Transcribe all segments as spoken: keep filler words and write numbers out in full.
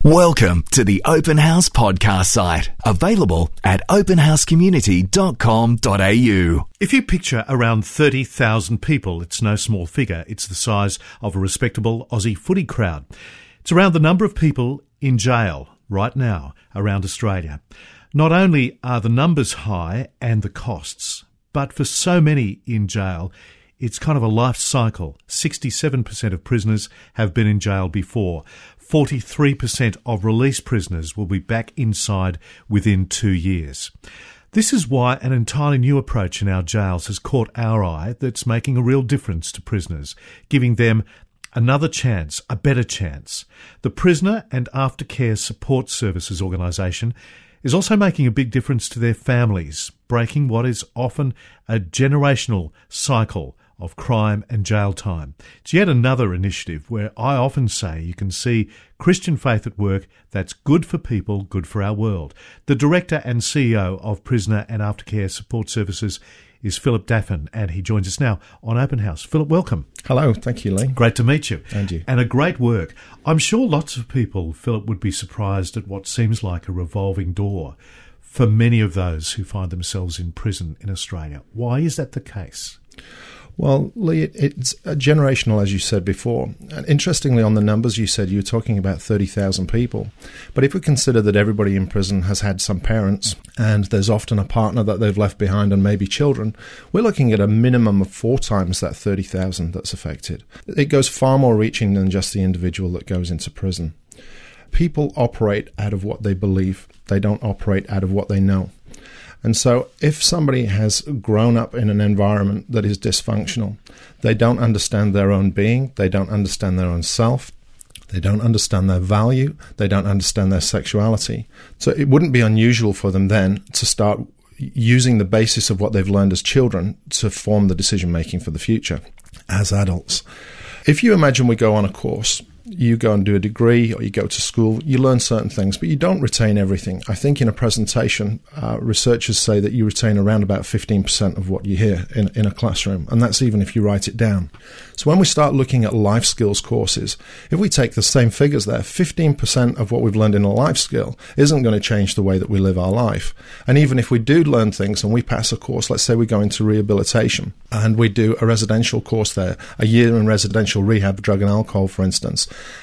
Welcome to the Open House podcast site, available at open house community dot com dot a u. If you picture around thirty thousand people, it's no small figure. It's the size of a respectable Aussie footy crowd. It's around the number of people in jail right now around Australia. Not only are the numbers high and the costs, but for so many in jail, it's kind of a life cycle. sixty-seven percent of prisoners have been in jail before. forty-three percent of released prisoners will be back inside within two years. This is why an entirely new approach in our jails has caught our eye that's making a real difference to prisoners, giving them another chance, a better chance. The Prisoner and Aftercare Support Services organisation is also making a big difference to their families, breaking what is often a generational cycle of crime and jail time. It's yet another initiative where I often say you can see Christian faith at work that's good for people, good for our world. The Director and C E O of Prisoner and Aftercare Support Services is Philip Daffin, and he joins us now on Open House. Philip, welcome. Hello, thank you, Lee. Great to meet you. And you. And a great work. I'm sure lots of people, Philip, would be surprised at what seems like a revolving door for many of those who find themselves in prison in Australia. Why is that the case? Well, Lee, it, it's generational, as you said before. And interestingly, on the numbers you said, you were talking about thirty thousand people. But if we consider that everybody in prison has had some parents, and there's often a partner that they've left behind and maybe children, we're looking at a minimum of four times that thirty thousand that's affected. It goes far more reaching than just the individual that goes into prison. People operate out of what they believe. They don't operate out of what they know. And so if somebody has grown up in an environment that is dysfunctional, they don't understand their own being, they don't understand their own self, they don't understand their value, they don't understand their sexuality. So it wouldn't be unusual for them then to start using the basis of what they've learned as children to form the decision-making for the future as adults. If you imagine we go on a course, you go and do a degree or you go to school, you learn certain things, but you don't retain everything. I think in a presentation, uh, researchers say that you retain around about fifteen percent of what you hear in, in a classroom, and that's even if you write it down. So when we start looking at life skills courses, if we take the same figures there, fifteen percent of what we've learned in a life skill isn't going to change the way that we live our life. And even if we do learn things and we pass a course, let's say we go into rehabilitation and we do a residential course there, a year in residential rehab, drug and alcohol, for instance,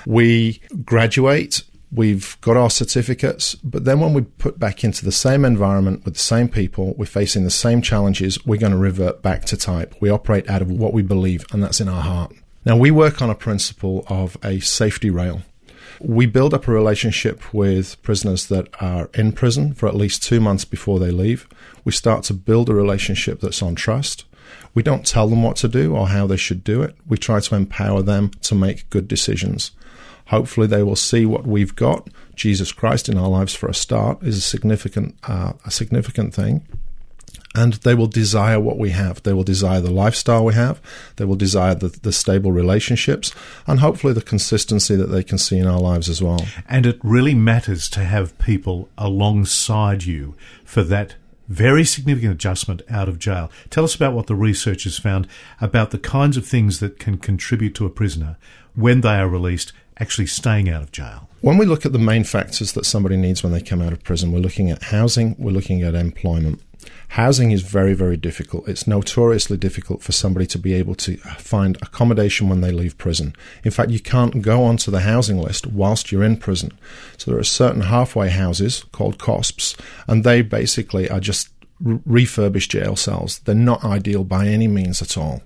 we graduate, we've got our certificates, but then when we put back into the same environment with the same people, we're facing the same challenges, we're going to revert back to type. We operate out of what we believe, and that's in our heart. Now, we work on a principle of a safety rail. We build up a relationship with prisoners that are in prison for at least two months before they leave. We start to build a relationship that's on trust. We don't tell them what to do or how they should do it. We try to empower them to make good decisions. Hopefully they will see what we've got. Jesus Christ in our lives, for a start, is a significant, uh, a significant thing. And they will desire what we have. They will desire the lifestyle we have. They will desire the, the stable relationships and hopefully the consistency that they can see in our lives as well. And it really matters to have people alongside you for that very significant adjustment out of jail. Tell us about what the research has found about the kinds of things that can contribute to a prisoner when they are released actually staying out of jail. When we look at the main factors that somebody needs when they come out of prison, we're looking at housing, we're looking at employment. Housing is very, very difficult. It's notoriously difficult for somebody to be able to find accommodation when they leave prison. In fact, you can't go onto the housing list whilst you're in prison. So there are certain halfway houses called C O S Ps, and they basically are just re- refurbished jail cells. They're not ideal by any means at all.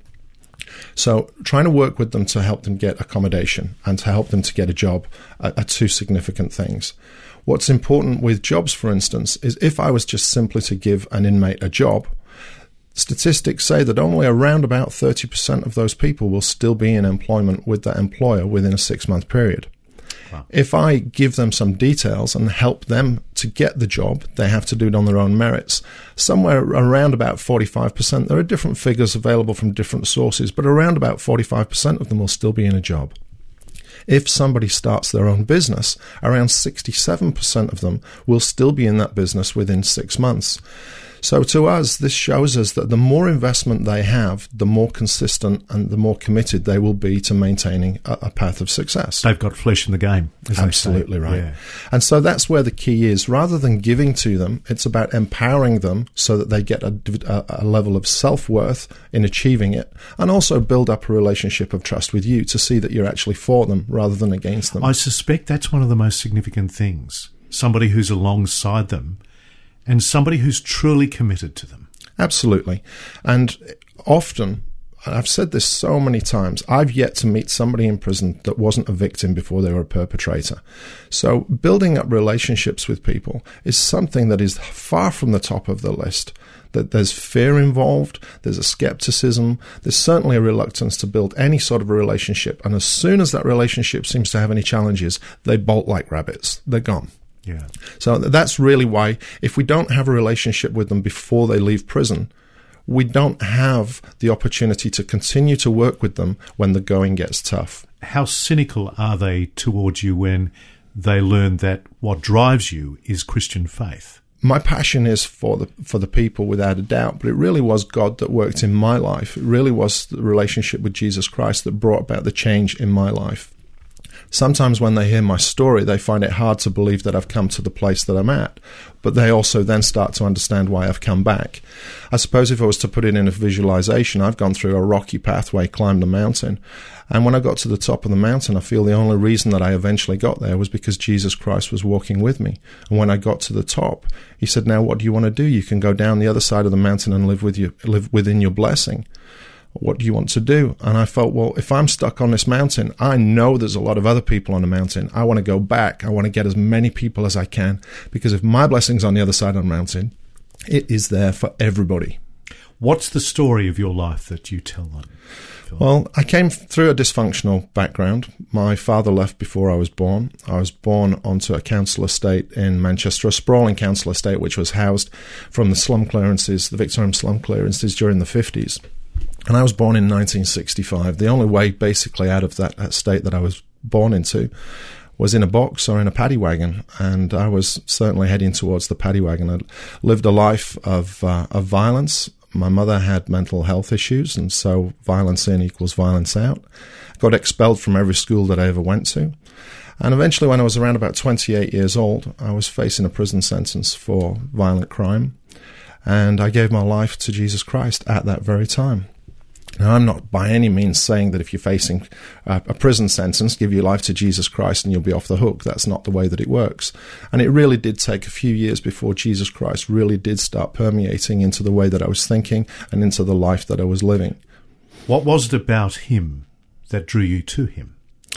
So trying to work with them to help them get accommodation and to help them to get a job are, are two significant things. What's important with jobs, for instance, is if I was just simply to give an inmate a job, statistics say that only around about thirty percent of those people will still be in employment with that employer within a six-month period. Wow. If I give them some details and help them to get the job, they have to do it on their own merits. Somewhere around about forty-five percent, there are different figures available from different sources, but around about forty-five percent of them will still be in a job. If somebody starts their own business, around sixty-seven percent of them will still be in that business within six months. So to us, this shows us that the more investment they have, the more consistent and the more committed they will be to maintaining a, a path of success. They've got flesh in the game. Absolutely right. Yeah. And so that's where the key is. Rather than giving to them, it's about empowering them so that they get a, a, a level of self-worth in achieving it, and also build up a relationship of trust with you to see that you're actually for them rather than against them. I suspect that's one of the most significant things. Somebody who's alongside them and somebody who's truly committed to them. Absolutely. And often, and I've said this so many times, I've yet to meet somebody in prison that wasn't a victim before they were a perpetrator. So building up relationships with people is something that is far from the top of the list. That there's fear involved, there's a skepticism, there's certainly a reluctance to build any sort of a relationship. And as soon as that relationship seems to have any challenges, they bolt like rabbits. They're gone. Yeah. So that's really why, if we don't have a relationship with them before they leave prison, we don't have the opportunity to continue to work with them when the going gets tough. How cynical are they towards you when they learn that what drives you is Christian faith? My passion is for the for the people, without a doubt, but it really was God that worked in my life. It really was the relationship with Jesus Christ that brought about the change in my life. Sometimes when they hear my story, they find it hard to believe that I've come to the place that I'm at, but they also then start to understand why I've come back. I suppose if I was to put it in a visualization, I've gone through a rocky pathway, climbed a mountain, and when I got to the top of the mountain, I feel the only reason that I eventually got there was because Jesus Christ was walking with me. And when I got to the top, he said, now what do you want to do? You can go down the other side of the mountain and live with you, live within your blessing. What do you want to do? And I felt, well, if I'm stuck on this mountain, I know there's a lot of other people on the mountain. I want to go back. I want to get as many people as I can, because if my blessing's on the other side of the mountain, it is there for everybody. What's the story of your life that you tell them? Well, I came through a dysfunctional background. My father left before I was born. I was born onto a council estate in Manchester, a sprawling council estate which was housed from the slum clearances, the Victorian slum clearances during the fifties. And I was born in nineteen sixty-five. The only way basically out of that, that state that I was born into was in a box or in a paddy wagon. And I was certainly heading towards the paddy wagon. I lived a life of, uh, of violence. My mother had mental health issues, and so violence in equals violence out. Got expelled from every school that I ever went to. And eventually, when I was around about twenty-eight years old, I was facing a prison sentence for violent crime. And I gave my life to Jesus Christ at that very time. Now, I'm not by any means saying that if you're facing a, a prison sentence, give your life to Jesus Christ and you'll be off the hook. That's not the way that it works. And it really did take a few years before Jesus Christ really did start permeating into the way that I was thinking and into the life that I was living. What was it about him that drew you to him?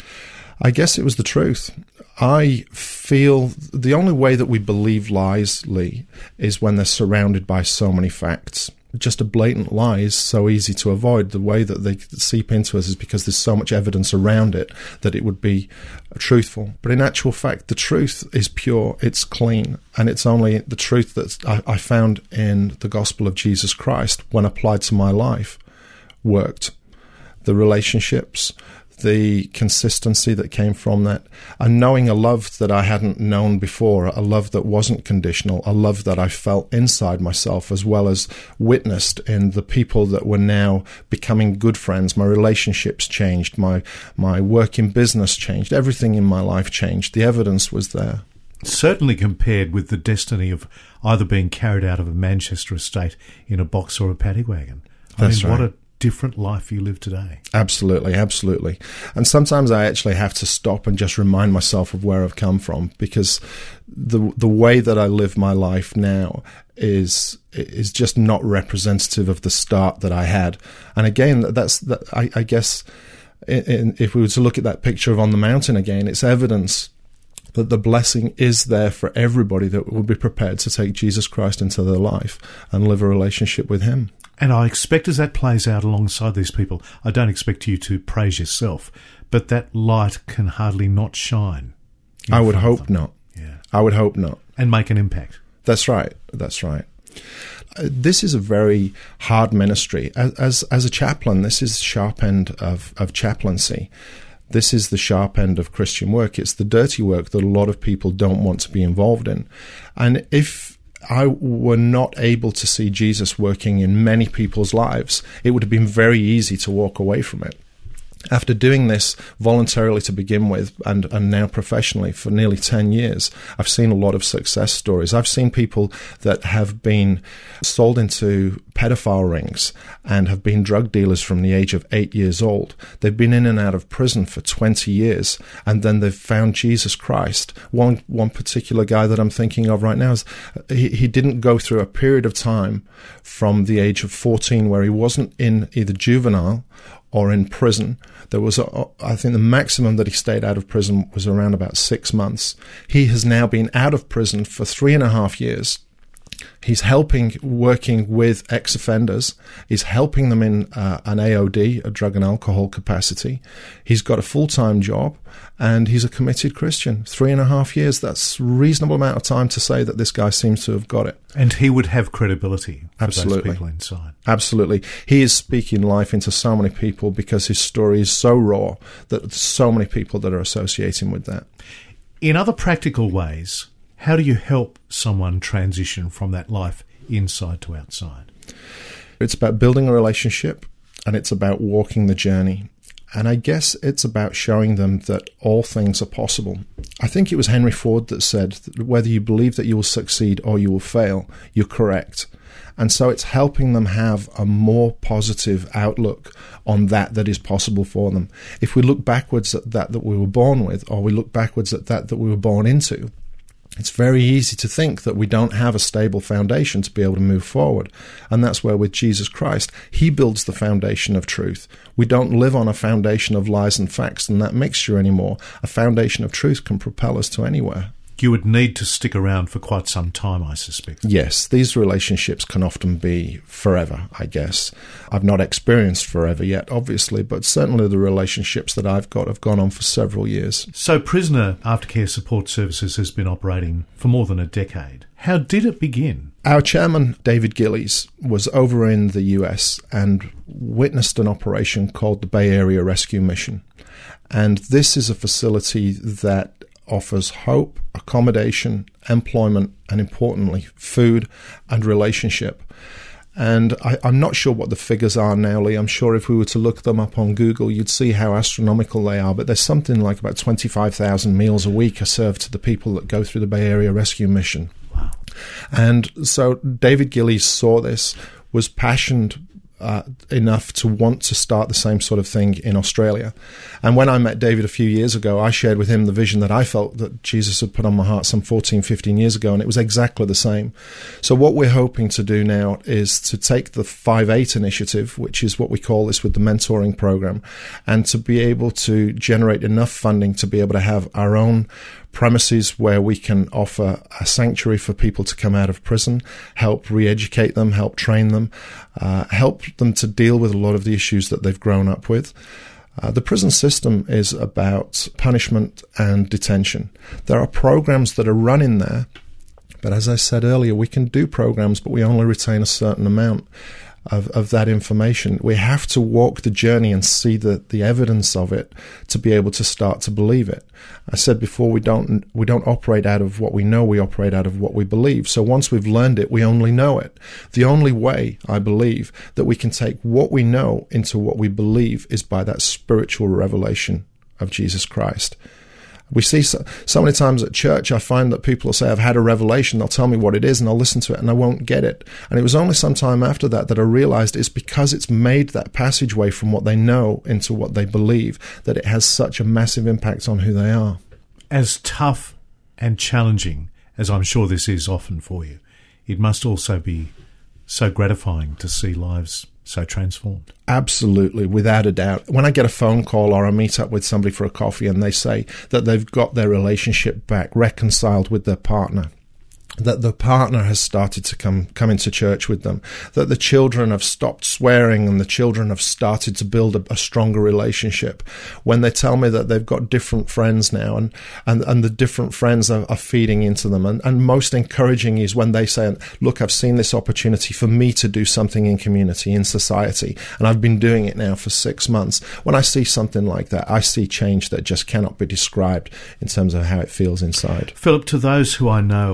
I guess it was the truth. I feel the only way that we believe lies, Lee, is when they're surrounded by so many facts. Just a blatant lie is so easy to avoid. The way that they seep into us is because there's so much evidence around it that it would be truthful. But in actual fact, the truth is pure, it's clean, and it's only the truth that I, I found in the gospel of Jesus Christ, when applied to my life, worked. The relationships, the consistency that came from that, and knowing a love that I hadn't known before, a love that wasn't conditional, a love that I felt inside myself as well as witnessed in the people that were now becoming good friends. My relationships changed, my my work in business changed, everything in my life changed. The evidence was there. Certainly compared with the destiny of either being carried out of a Manchester estate in a box or a paddy wagon. I That's mean, right. what a different life you live today. Absolutely, absolutely. And sometimes I actually have to stop and just remind myself of where I've come from, because the the way that I live my life now is is just not representative of the start that I had. And again, that's that, I, I guess in, in, if we were to look at that picture of on the mountain again, it's evidence that the blessing is there for everybody that will be prepared to take Jesus Christ into their life and live a relationship with him. And I expect as that plays out alongside these people, I don't expect you to praise yourself, but that light can hardly not shine. I would hope not. Yeah. I would hope not. And make an impact. That's right. That's right. Uh, this is a very hard ministry. As, as as a chaplain, this is sharp end of, of chaplaincy. This is the sharp end of Christian work. It's the dirty work that a lot of people don't want to be involved in. And if I were not able to see Jesus working in many people's lives, it would have been very easy to walk away from it. After doing this voluntarily to begin with, and, and now professionally for nearly ten years, I've seen a lot of success stories. I've seen people that have been sold into pedophile rings and have been drug dealers from the age of eight years old. They've been in and out of prison for twenty years, and then they've found Jesus Christ. One one particular guy that I'm thinking of right now, is he, he didn't go through a period of time from the age of fourteen where he wasn't in either juvenile or in prison. There was, a, I think the maximum that he stayed out of prison was around about six months. He has now been out of prison for three and a half years. He's helping, working with ex-offenders. He's helping them in uh, an A O D, a drug and alcohol capacity. He's got a full-time job, and he's a committed Christian. Three and a half years, that's a reasonable amount of time to say that this guy seems to have got it. And he would have credibility for Absolutely. those people inside. Absolutely. He is speaking life into so many people because his story is so raw that there's so many people that are associating with that. In other practical ways, how do you help someone transition from that life inside to outside? It's about building a relationship, and it's about walking the journey. And I guess it's about showing them that all things are possible. I think it was Henry Ford that said that whether you believe that you will succeed or you will fail, you're correct. And so it's helping them have a more positive outlook on that that is possible for them. If we look backwards at that that we were born with, or we look backwards at that that we were born into, it's very easy to think that we don't have a stable foundation to be able to move forward. And that's where with Jesus Christ, he builds the foundation of truth. We don't live on a foundation of lies and facts and that mixture anymore. A foundation of truth can propel us to anywhere. You would need to stick around for quite some time, I suspect. Yes, these relationships can often be forever, I guess. I've not experienced forever yet, obviously, but certainly the relationships that I've got have gone on for several years. So Prisoner Aftercare Support Services has been operating for more than a decade. How did it begin? Our chairman, David Gillies, was over in the U S and witnessed an operation called the Bay Area Rescue Mission. And this is a facility that offers hope, accommodation, employment, and importantly, food and relationship. And I, I'm not sure what the figures are now, Lee. I'm sure if we were to look them up on Google, you'd see how astronomical they are. But there's something like about twenty-five thousand meals a week are served to the people that go through the Bay Area Rescue Mission. Wow. And so David Gillies saw this, was passionate Uh, enough to want to start the same sort of thing in Australia. And when I met David a few years ago, I shared with him the vision that I felt that Jesus had put on my heart some fourteen, fifteen years ago, and it was exactly the same. So what we're hoping to do now is to take the five eight initiative, which is what we call this with the mentoring program, and to be able to generate enough funding to be able to have our own premises where we can offer a sanctuary for people to come out of prison, help re-educate them, help train them, uh, help them to deal with a lot of the issues that they've grown up with. Uh, the prison system is about punishment and detention. There are programs that are run in there, but as I said earlier, we can do programs, but we only retain a certain amount of, of that information. We have to walk the journey and see the, the evidence of it to be able to start to believe it. I said before, we don't we don't operate out of what we know, we operate out of what we believe. So once we've learned it, we only know it. The only way, I believe, that we can take what we know into what we believe is by that spiritual revelation of Jesus Christ. We see so, so many times at church, I find that people will say, I've had a revelation, they'll tell me what it is, and I'll listen to it, and I won't get it. And it was only some time after that that I realized it's because it's made that passageway from what they know into what they believe, that it has such a massive impact on who they are. As tough and challenging as I'm sure this is often for you, it must also be so gratifying to see lives so transformed. Absolutely, without a doubt. When I get a phone call or I meet up with somebody for a coffee and they say that they've got their relationship back, reconciled with their partner, that the partner has started to come come into church with them, that the children have stopped swearing and the children have started to build a, a stronger relationship. When they tell me that they've got different friends now and, and, and the different friends are, are feeding into them. And, and most encouraging is when they say, look, I've seen this opportunity for me to do something in community, in society, and I've been doing it now for six months. When I see something like that, I see change that just cannot be described in terms of how it feels inside. Philip, to those who I know are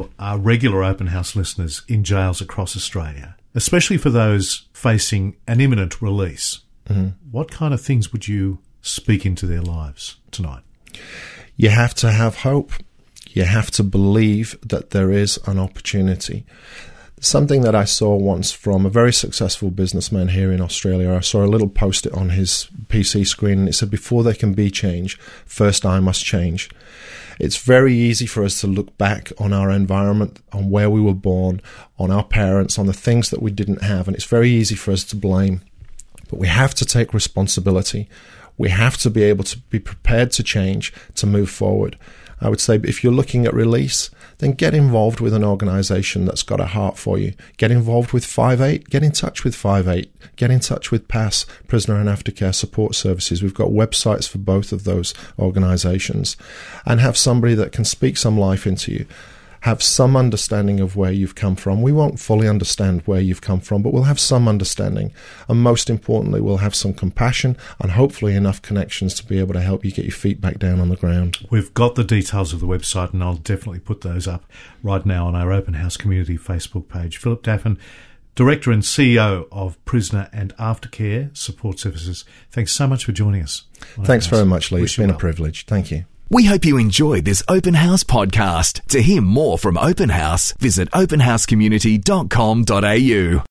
regular Open House listeners in jails across Australia, especially for those facing an imminent release, mm-hmm. what kind of things would you speak into their lives tonight? You have to have hope. You have to believe that there is an opportunity. Something that I saw once from a very successful businessman here in Australia, I saw a little post-it on his P C screen, and it said, before there can be change, first I must change. It's very easy for us to look back on our environment, on where we were born, on our parents, on the things that we didn't have, and it's very easy for us to blame. But we have to take responsibility. We have to be able to be prepared to change, to move forward. I would say if you're looking at release, then get involved with an organisation that's got a heart for you. Get involved with five eight. Get in touch with five eight. Get in touch with P A S, Prisoner and Aftercare Support Services. We've got websites for both of those organisations. And have somebody that can speak some life into you. Have some understanding of where you've come from. We won't fully understand where you've come from, but we'll have some understanding. And most importantly, we'll have some compassion and hopefully enough connections to be able to help you get your feet back down on the ground. We've got the details of the website, and I'll definitely put those up right now on our Open House Community Facebook page. Philip Daffin, Director and C E O of Prisoner and Aftercare Support Services, thanks so much for joining us. Thanks very much, Lee. It's been a privilege. Thank you. We hope you enjoyed this Open House podcast. To hear more from Open House, visit open house community dot com dot a u.